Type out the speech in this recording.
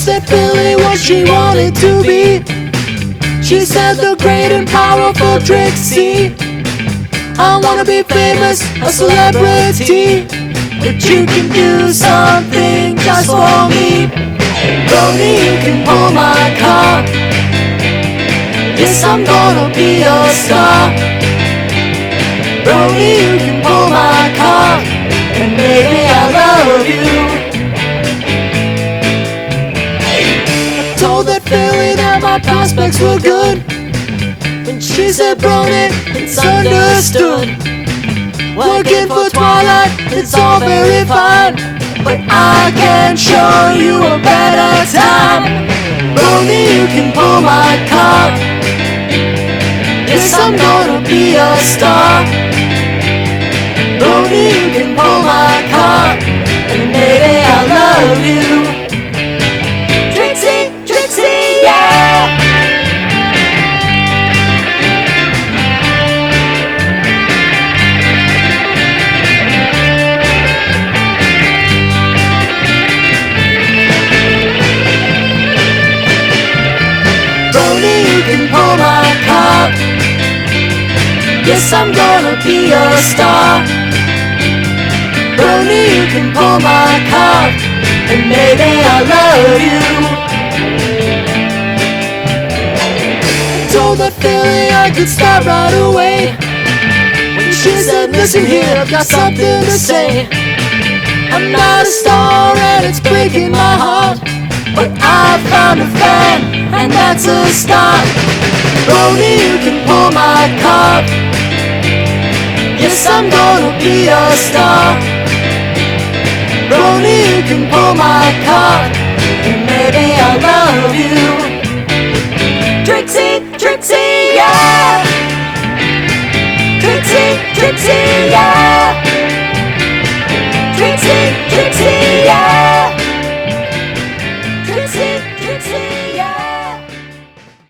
said Billy what she wanted to be. She said the great and powerful Trixie. I wanna be famous, a celebrity, but you can do something just for me. Brody, you can pull my car. Yes, I'm gonna be a star. Brody, you can pull my car, and maybe I love you. I told that Philly that my prospects were good. When she said Brody, it's understood. Working for Twilight, it's all very fine, but I can show you a better time. Brody, you can pull my car. Yes, I'm gonna be a star. Brody, you can pull my car, and maybe I'll love you. Trixie, Trixie, yeah. Brody, you can pull my car. Yes, I'm gonna be a star. Brody, you can pull my car, and maybe I'll love you. I told that Philly I could start right away. When she said, listen here, I've got something to say. I'm not a star and it's breaking my heart, but I found a fan, and that's a start. Brody, you can pull my car. Yes, I'm gonna be a star. Brody, you can pull my car, and maybe I'll love you. Trixie, Trixie, yeah.